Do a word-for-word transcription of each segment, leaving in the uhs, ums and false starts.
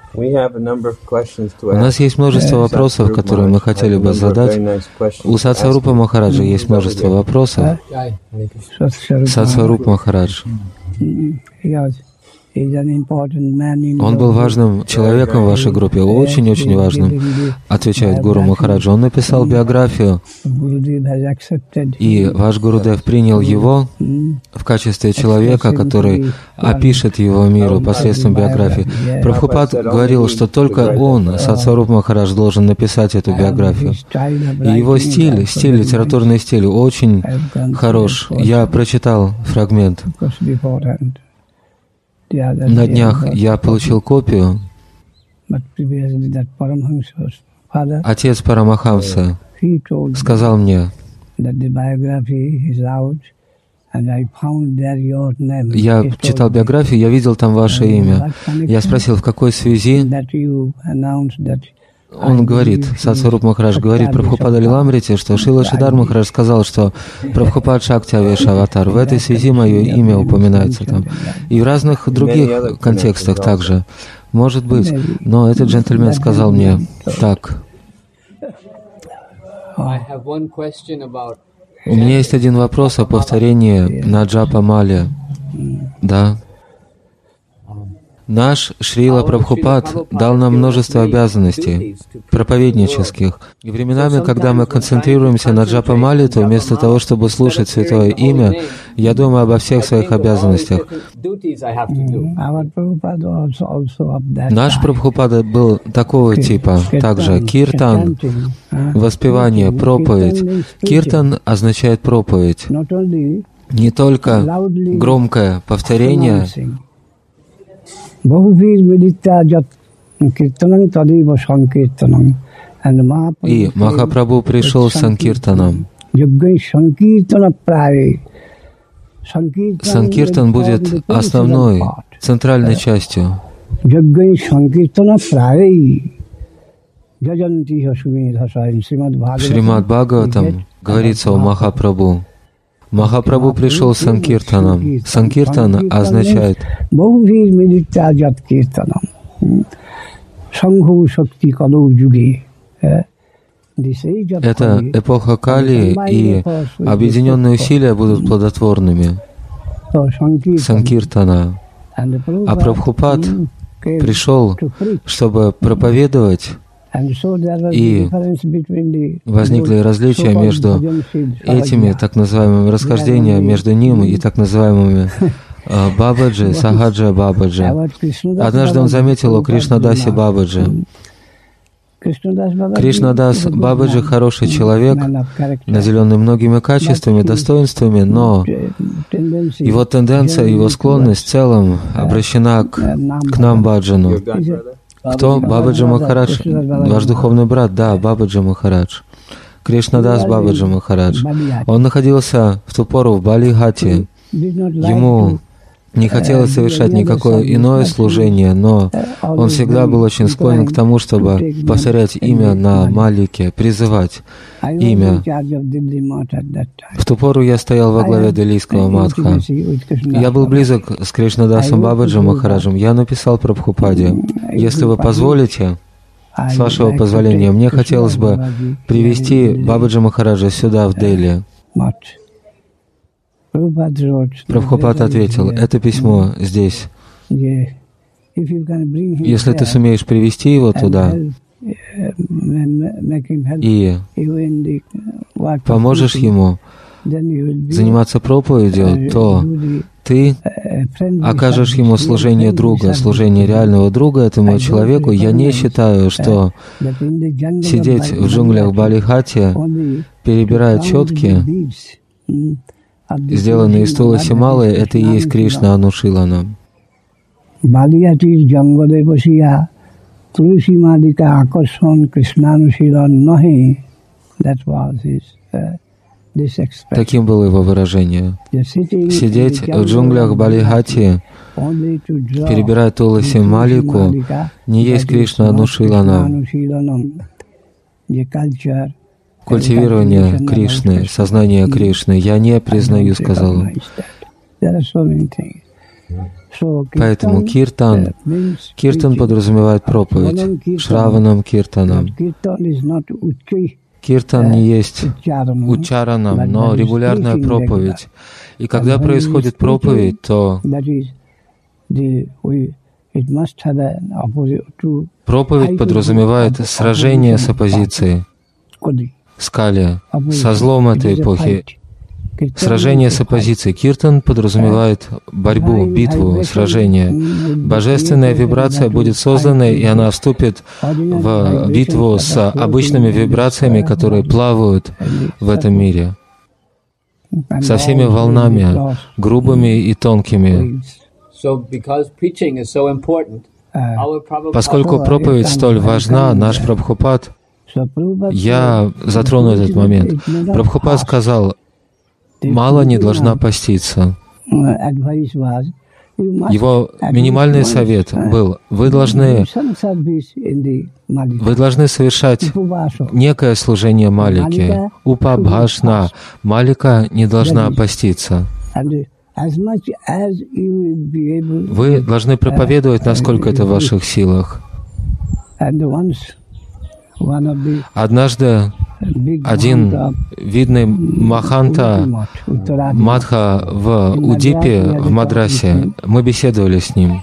У нас есть множество вопросов, которые мы хотели бы задать. У Сатсварупа Махараджа есть множество вопросов. Сатсваруп Махарадж. Он был важным человеком в вашей группе, очень-очень важным, отвечает Гуру Махараджа. Он написал биографию, и ваш Гурудев принял его в качестве человека, который опишет его миру посредством биографии. Прабхупад говорил, что только он, Сатсваруп Махарадж, должен написать эту биографию. И его стиль, стиль, литературный стиль очень хорош. Я прочитал фрагмент. На днях я получил копию. Отец Парамахамса сказал мне, я читал биографию, я видел там ваше имя. Я спросил, в какой связи. Он говорит, Сатсваруп Махарадж говорит Прабхупада Лиламрите, что Шрила Шридхар Махарадж сказал, что Прабхупад Шакти Авеша Аватар. В этой связи мое имя упоминается там. И в разных других контекстах также. Может быть. Но этот джентльмен сказал мне так. У меня есть один вопрос о повторении на джапа-мале. Да. Наш Шрила Прабхупад дал нам множество обязанностей проповеднических. И временами, когда мы концентрируемся на джапа-мале, то вместо того, чтобы слушать Святое Имя, я думаю обо всех своих обязанностях. Наш Прабхупада был такого типа. Также киртан, воспевание, проповедь. Киртан означает проповедь. Не только громкое повторение, и Махапрабху пришел с Санкиртаном. Санкиртан будет основной, центральной частью. В Шримад Бхагаватам говорится о Махапрабху. Махапрабху пришел с Санкиртаном. Санкиртан означает это эпоха Кали, и объединенные усилия будут плодотворными. Санкиртана. А Прабхупад пришел, чтобы проповедовать, и возникли различия между этими так называемыми расхождениями между ним и так называемыми Бабаджи, Сахаджа Бабаджи. Однажды он заметил у Кришнадаси Бабаджи. Кришнадас Бабаджи хороший человек, наделенный многими качествами, достоинствами, но его тенденция, его склонность в целом обращена к, к нам, Баджану. Кто? Бабаджи Махарадж, ваш духовный брат, да, Бабаджи Махарадж. Кришнадас Бабаджи Махарадж. Он находился в ту пору в Балигхате. Ему не хотелось совершать никакое иное служение, но он всегда был очень склонен к тому, чтобы повторять имя на Малике, призывать имя. В ту пору я стоял во главе Делийского матха. Я был близок с Кришнадасом Бабаджи Махараджем. Я написал Прабхупаде, если вы позволите, с вашего позволения, мне хотелось бы привести Бабаджи Махараджа сюда, в Дели. Прабхупад ответил, это письмо здесь. Если ты сумеешь привести его туда и поможешь ему заниматься проповедью, то ты окажешь ему служение друга, служение реального друга этому человеку. Я не считаю, что сидеть в джунглях Балигхати, перебирая четки, сделанные из Туласи Малы, это и есть Кришна Анушилана. Таким было его выражение. Сидеть в джунглях Балигхати, перебирая Туласи Малику, не есть Кришна Анушилана. Культивирование Кришны, сознание Кришны, я не признаю, сказал он. Поэтому киртан, киртан подразумевает проповедь, шраванам киртанам. Киртан не есть учаранам, но регулярная проповедь. И когда происходит проповедь, то проповедь подразумевает сражение с оппозицией, с кали, со злом этой эпохи. Сражение с оппозицией. Киртан подразумевает борьбу, битву, сражение. Божественная вибрация будет создана, и она вступит в битву с обычными вибрациями, которые плавают в этом мире, со всеми волнами, грубыми и тонкими. Поскольку проповедь столь важна, наш Прабхупад, я затрону этот момент. Прабхупад сказал, мало не должна поститься. Его минимальный совет был, вы должны, вы должны совершать некое служение Малике. Упабхашна. Малика не должна поститься. Вы должны проповедовать, насколько это в ваших силах. Однажды один видный Маханта Мадха в Удипе, в Мадрасе, мы беседовали с ним.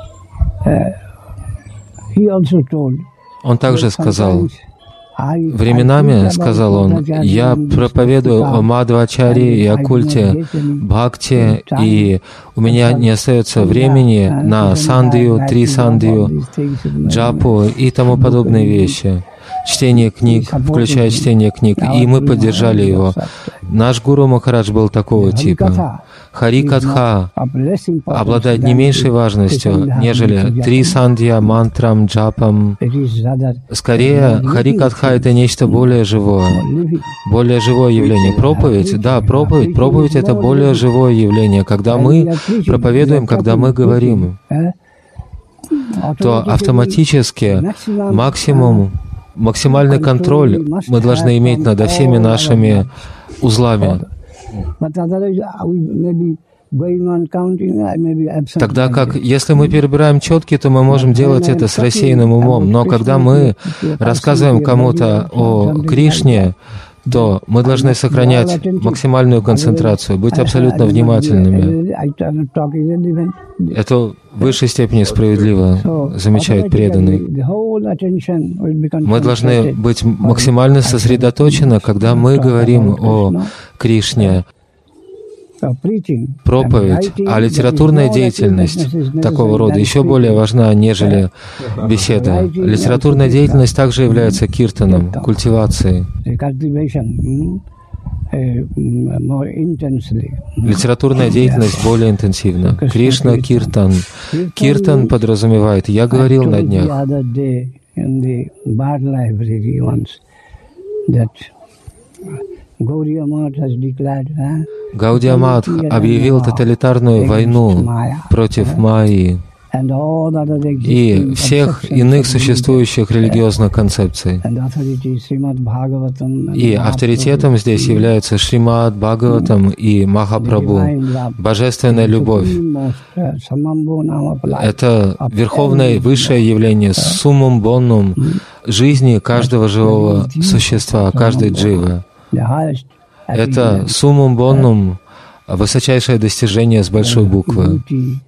Он также сказал, временами, сказал он, я проповедую о Мадхвачаре и о культе Бхакти, и у меня не остается времени на сандию, три сандию, джапу и тому подобные вещи. Чтение книг, включая чтение книг, и мы поддержали его. Наш гуру Махарадж был такого типа. Хари Катха обладает не меньшей важностью, нежели три сандья, мантрам, джапам. Скорее, Хари Катха — это нечто более живое, более живое явление. Проповедь, да, проповедь, проповедь — это более живое явление. Когда мы проповедуем, когда мы говорим, то автоматически максимум максимальный контроль мы должны иметь над всеми нашими узлами. Тогда как, если мы перебираем четки, то мы можем делать это с рассеянным умом. Но когда мы рассказываем кому-то о Кришне, то мы должны сохранять максимальную концентрацию, быть абсолютно внимательными. Это в высшей степени справедливо, замечает преданный. Мы должны быть максимально сосредоточены, когда мы говорим о Кришне. Проповедь, а литературная деятельность такого рода еще более важна, нежели беседа. Литературная деятельность также является киртаном, культивацией. Литературная деятельность более интенсивна. Кришна Киртан. Киртан подразумевает, я говорил на днях, Гаудия Мат объявил тоталитарную войну против Майи и всех иных существующих религиозных концепций. И авторитетом здесь являются Шримад Бхагаватам и Махапрабху. Божественная любовь. Это верховное высшее явление, суммум боннум жизни каждого живого существа, каждой дживы. Это суммум боннум, высочайшее достижение с большой буквы.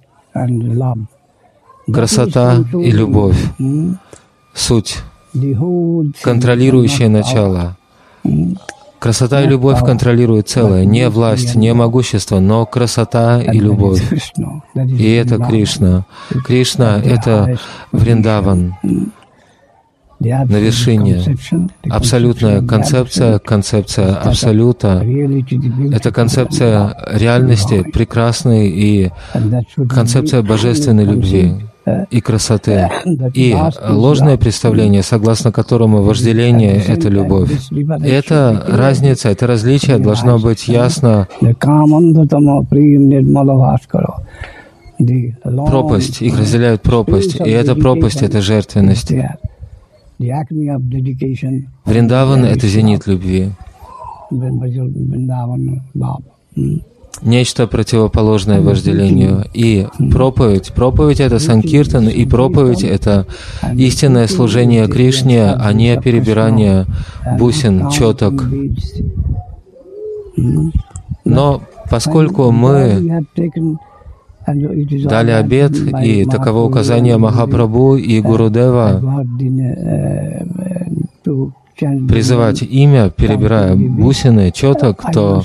Красота и любовь. Суть. Контролирующее начало. Красота и любовь контролируют целое. Не власть, не могущество, но красота и любовь. И это Кришна. Кришна — это Вриндаван. На вершине. Абсолютная концепция, концепция абсолюта. Это концепция реальности, прекрасной, и концепция божественной любви и красоты. И ложное представление, согласно которому вожделение — это любовь. Эта разница, это различие должно быть ясно. Пропасть, их разделяют пропасть, и эта пропасть — это жертвенность. Вриндаван — это зенит любви. нечто противоположное вожделению. И проповедь, проповедь — это санкиртан, и проповедь — это истинное служение Кришне, а не перебирание бусин, четок. Но поскольку мы дали обет, и таково указание Махапрабху и Гурудева, призывать имя, перебирая бусины, четок, то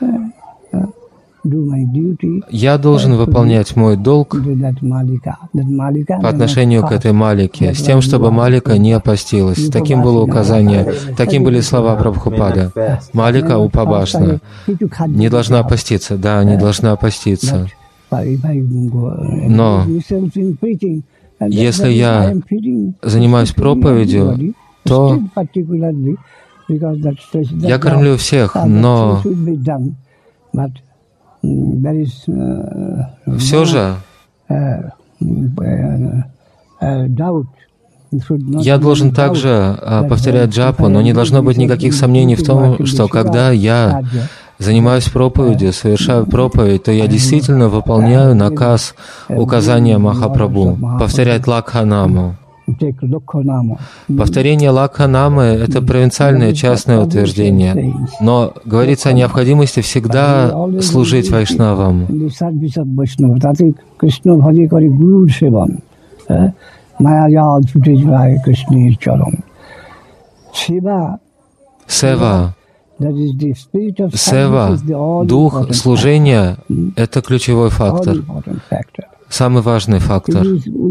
я должен выполнять мой долг по отношению к этой Малике, с тем, чтобы Малика не опостилась. Таким было указание, таким были слова Прабхупада. Малика Упабашна не должна опоститься, да, не должна опоститься. Но если я занимаюсь проповедью, то я кормлю всех, но все же я должен также повторять джапу, но не должно быть никаких сомнений в том, что когда я занимаюсь проповедью, совершаю проповедь, то я действительно выполняю наказ, указания Махапрабху, повторять Лакханаму. Повторение Лакханамы — это провинциальное частное утверждение, но говорится о необходимости всегда служить вайшнавам. Сева. Сева, дух служения — это ключевой фактор, самый важный фактор.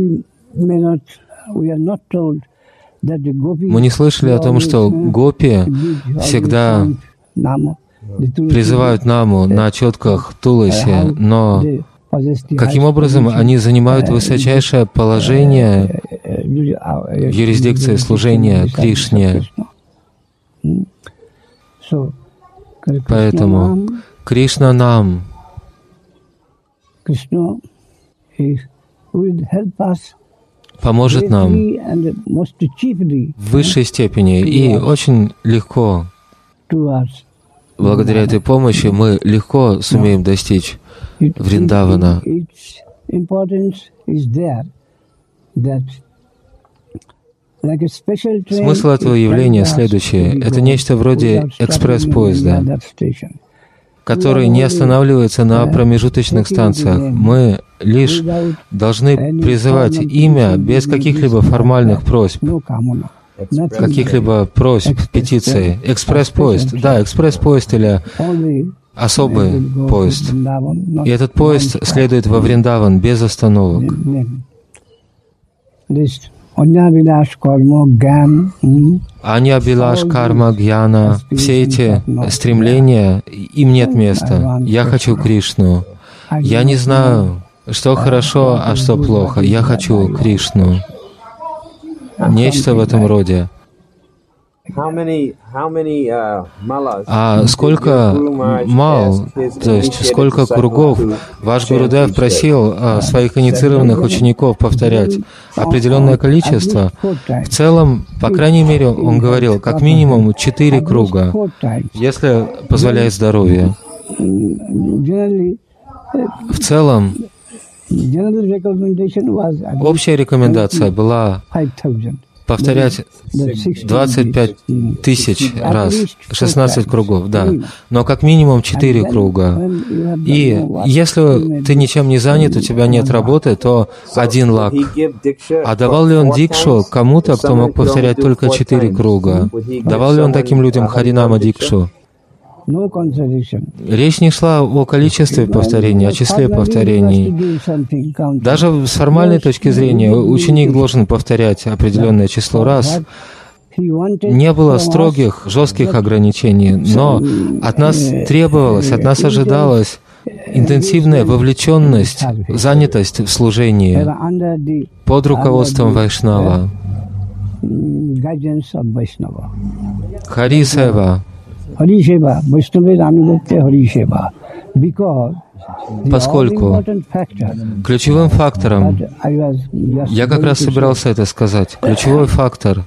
Мы не слышали о том, что гопи всегда призывают наму на четках Туласи, но каким образом они занимают высочайшее положение в юрисдикции служения Кришне? Поэтому Кришна нам поможет нам в высшей степени и очень легко. Благодаря этой помощи мы легко сумеем достичь Вриндавана. Смысл этого явления следующий. Это нечто вроде экспресс-поезда, который не останавливается на промежуточных станциях. Мы лишь должны призывать имя без каких-либо формальных просьб, каких-либо просьб, петиций. Экспресс-поезд. Да, экспресс-поезд или особый поезд. И этот поезд следует во Вриндаван без остановок. Аня Билаш, Карма, Гьяна, все эти стремления, им нет места. Я хочу Кришну. Я не знаю, что хорошо, а что плохо. Я хочу Кришну. Нечто в этом роде. А сколько мал, то есть сколько кругов ваш Гурудев просил своих инициированных учеников повторять? Определенное количество. В целом, по крайней мере, он говорил, как минимум четыре круга, если позволяет здоровье. В целом, общая рекомендация была повторять двадцать пять тысяч раз, шестнадцать кругов, да, но как минимум четыре круга. И если ты ничем не занят, у тебя нет работы, то один лак. А давал ли он дикшу кому-то, кто мог повторять только четыре круга? Давал ли он таким людям харинама дикшу? Речь не шла о количестве повторений, о числе повторений. Даже с формальной точки зрения ученик должен повторять определенное число раз. Не было строгих, жестких ограничений, но от нас требовалось, от нас ожидалась интенсивная вовлеченность, занятость в служении под руководством Вайшнава. Хари Сева. Поскольку ключевым фактором, я как раз собирался это сказать, ключевой фактор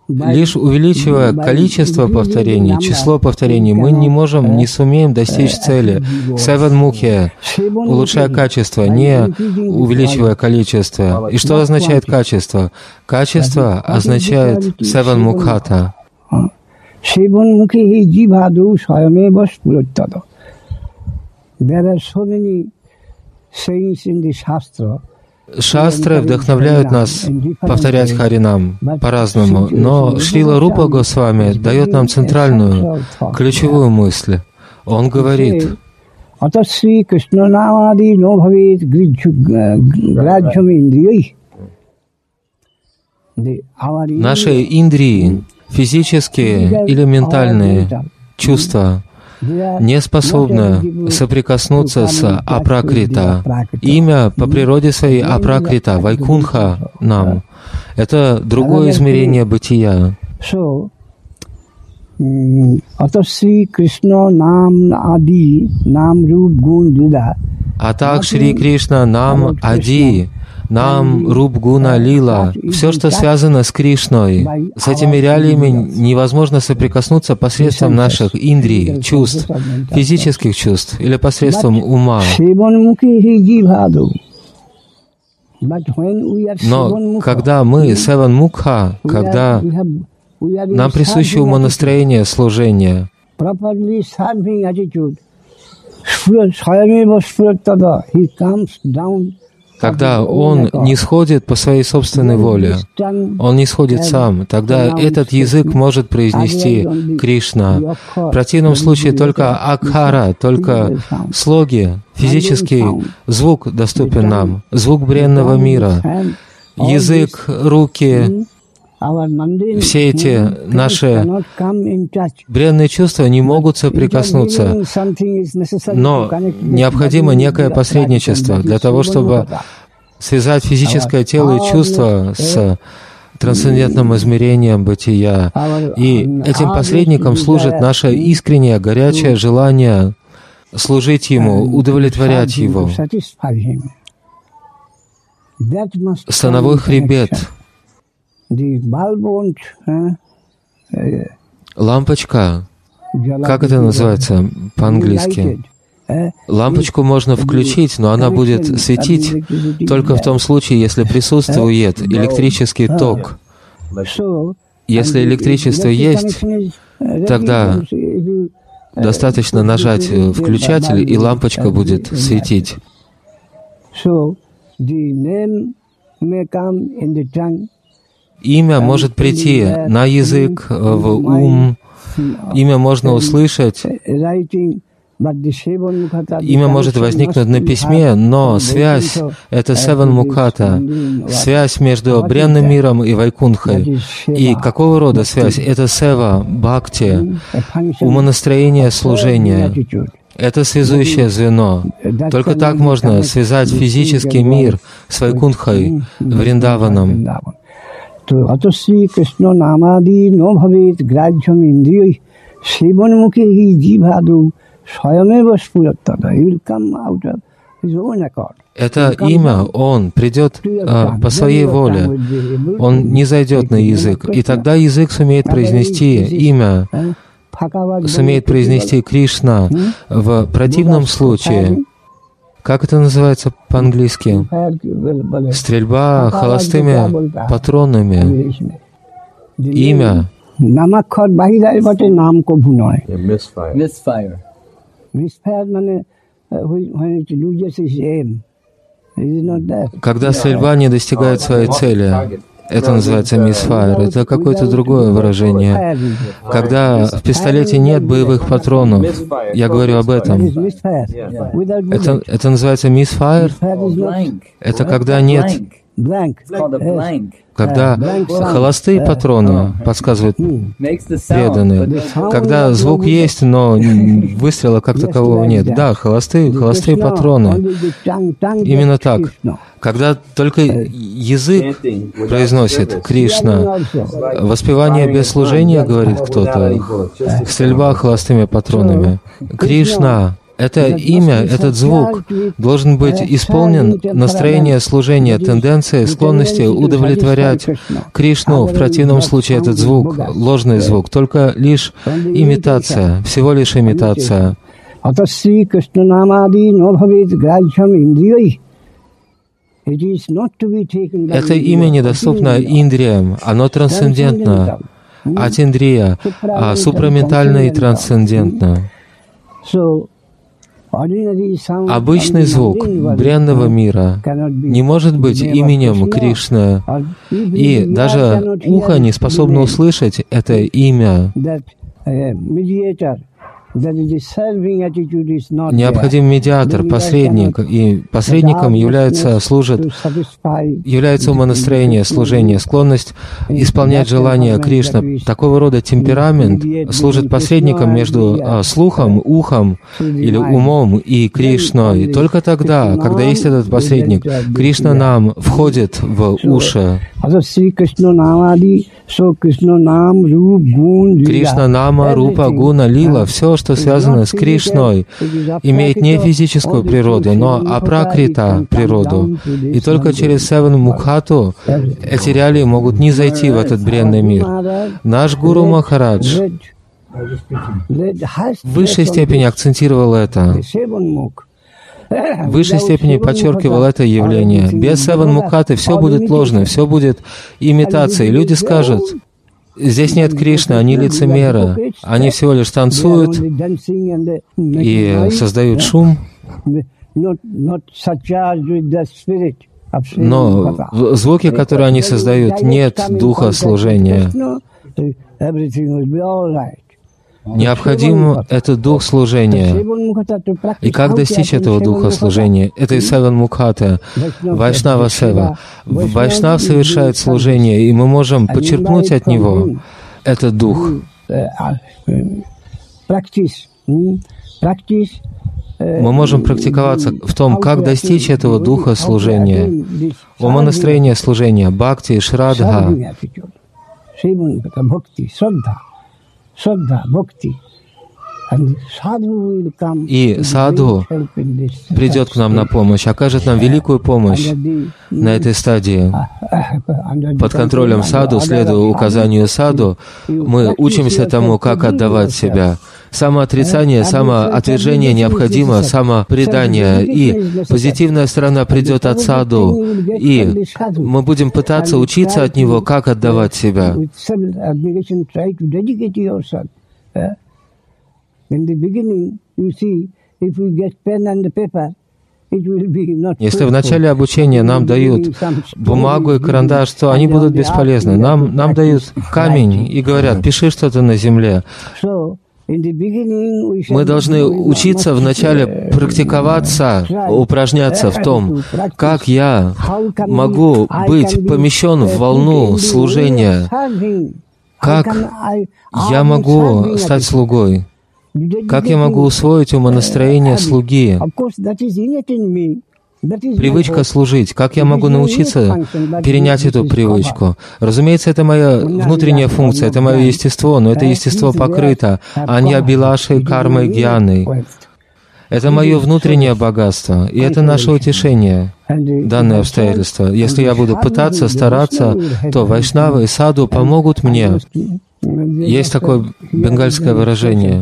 Лишь увеличивая количество повторений, число повторений, мы не можем, не сумеем достичь цели. Севанмукхия, улучшая качество, не увеличивая количество. И что означает качество? Качество означает севанмукхата. Шастры вдохновляют нас повторять Харинам по-разному, но Шрила Рупа Госвами дает нам центральную, ключевую мысль. Он говорит: наши индрии, физические или ментальные чувства, не способны соприкоснуться с апракрита. Имя по природе своей апракрита, Вайкунха нам. Это другое измерение бытия. А так Шри Кришна, Нам, Ади, Нам, Руп, Гуна, Лила, все, что связано с Кришной, с этими реалиями невозможно соприкоснуться посредством наших индрий, чувств, физических чувств или посредством ума. Но когда мы, Севан Мукха, когда нам присуще умонастроение служения, когда он не сходит по своей собственной воле, он не сходит сам, тогда этот язык может произнести Кришна. В противном случае только акхара, только слоги, физический звук доступен нам, звук бренного мира, язык, руки. Все эти наши бренные чувства не могут соприкоснуться, но необходимо некое посредничество для того, чтобы связать физическое тело и чувства с трансцендентным измерением бытия. И этим посредником служит наше искреннее, горячее желание служить Ему, удовлетворять Его. Становой хребет. Лампочка, как это называется по-английски? Лампочку можно включить, но она будет светить только в том случае, если присутствует электрический ток. Если электричество есть, тогда достаточно нажать включатель, и лампочка будет светить. Имя может прийти на язык, в ум, имя можно услышать, имя может возникнуть на письме, но связь — это Севан Мукхата, связь между бренным миром и Вайкунхой. И какого рода связь? Это Сева, Бхакти, умонастроение, служение. Это связующее звено. Только так можно связать физический мир с Вайкунхой, Вриндаваном. Аташри Кришна намади но бхавет граджьям индриёй севанмукхе he дживаду сваямева спуратада. He will come out of his own accord. Это имя, он придет а, по своей воле. Он не зайдет на язык. И тогда язык сумеет произнести имя, сумеет произнести Кришна. В противном случае, как это называется по-английски? Стрельба холостыми патронами. Имя. Когда стрельба не достигает своей цели. Это называется мисфайр. Это какое-то другое выражение. Когда в пистолете нет боевых патронов, я говорю об этом. Это, это называется мисфайр. Это когда нет... Когда холостые патроны, подсказывают преданные, когда звук есть, но выстрела как такового нет. Да, холостые, холостые патроны. Именно так. Когда только язык произносит Кришна, воспевание без служения, говорит кто-то, стрельба холостыми патронами. Кришна, Это имя, этот звук должен быть исполнен настроение служения, тенденции, склонности удовлетворять Кришну. В противном случае этот звук, ложный звук, только лишь имитация, всего лишь имитация. Это имя недоступно индриям, оно трансцендентно, атиндрия, а супраментально и трансцендентно. Обычный звук бренного мира не может быть именем Кришны, и даже ухо не способно услышать это имя. Необходим медиатор, посредник, и посредником является, служит, является умонастроение, служение, склонность исполнять желания Кришны. Такого рода темперамент служит посредником между а, слухом, ухом или умом и Кришной. Только тогда, когда есть этот посредник, Кришна нам входит в уши. Кришна Нама, Рупа, Гуна, Лила, все, что связано с Кришной, имеет не физическую природу, но апракрита природу. И только через Севан Мукхату эти реалии могут не зайти в этот бренный мир. Наш Гуру Махарадж в высшей степени акцентировал это. В высшей степени подчеркивал это явление. Без Севан Мукхаты все будет ложно, все будет имитацией. Люди скажут: здесь нет Кришны, они лицемеры, они всего лишь танцуют и создают шум. Но в звуке, который они создают, нет духа служения. Необходим этот дух служения. И как достичь этого духа служения? Это и Севан Мукхата, Вайшнава Сева. Вайшнав совершает служение, и мы можем почерпнуть от него этот дух. Мы можем практиковаться в том, как достичь этого духа служения. Умонастроение служения, бхакти, шрадха. И саду придет к нам на помощь, окажет нам великую помощь на этой стадии. Под контролем саду, следуя указанию саду, мы учимся тому, как отдавать себя. Самоотрицание, самоотвержение необходимо, самопредание. И позитивная сторона придет от саду. И мы будем пытаться учиться от него, как отдавать себя. Если в начале обучения нам дают бумагу и карандаш, то они будут бесполезны. Нам, нам дают камень и говорят: пиши что-то на земле. Мы должны учиться вначале практиковаться, упражняться в том, как я могу быть помещен в волну служения, как я могу стать слугой, как я могу усвоить умонастроение слуги, привычка служить, как я могу научиться перенять эту привычку. Разумеется, это моя внутренняя функция, это мое естество, но это естество покрыто анья-билашей, кармой, гьяной. Это мое внутреннее богатство, и это наше утешение, данное обстоятельство. Если я буду пытаться, стараться, то вайшнавы и саду помогут мне. Есть такое бенгальское выражение.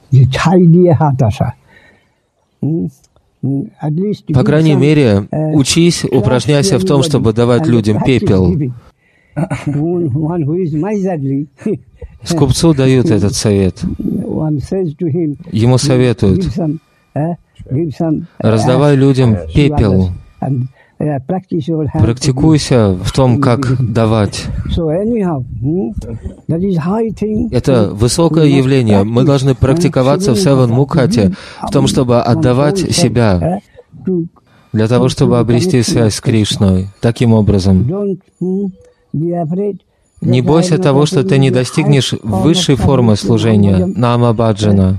По крайней мере, учись, упражняйся в том, чтобы давать людям пепел. Скупцу дают этот совет. Ему советуют: раздавай людям пепел. Практикуйся в том, как давать. Это высокое явление. Мы должны практиковаться в Севан Мукхате, в том, чтобы отдавать себя, для того, чтобы обрести связь с Кришной. Таким образом, не бойся того, что ты не достигнешь высшей формы служения, нама-баджана.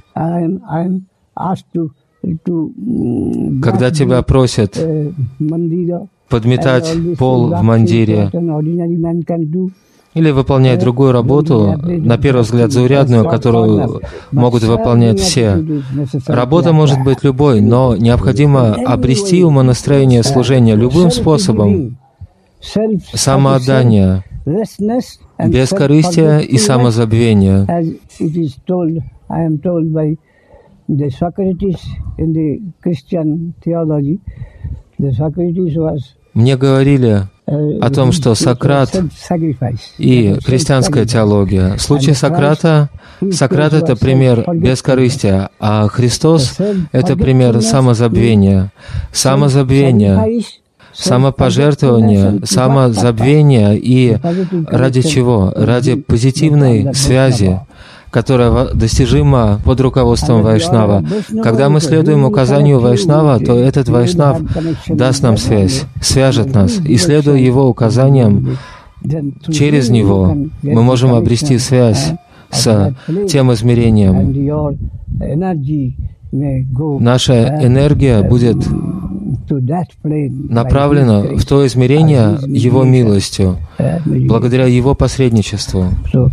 Когда тебя просят подметать пол в мандире, или выполнять другую работу, на первый взгляд заурядную, которую могут выполнять все. Работа может быть любой, но необходимо обрести умонастроение служения любым способом, самоотдание, бескорыстие и самозабвение. Мне говорили о том, что Сократ и христианская теология. В случае Сократа, Сократ — это пример бескорыстия, а Христос — это пример самозабвения. Самозабвение, самопожертвование, самозабвение и ради чего? Ради позитивной связи, которая достижима под руководством Вайшнава. Когда мы следуем указанию Вайшнава, то этот Вайшнав даст нам связь, свяжет нас, и следуя его указаниям, через него мы можем обрести связь с тем измерением. Наша энергия будет направлена в то измерение Его милостью, благодаря Его посредничеству.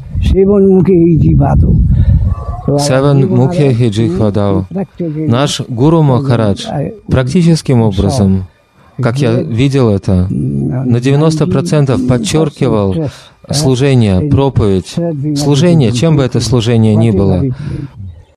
Севен Мукхи Джихвадау. Наш Гуру Махарадж практическим образом, как я видел это, на девяносто процентов подчеркивал служение, проповедь, служение, чем бы это служение ни было.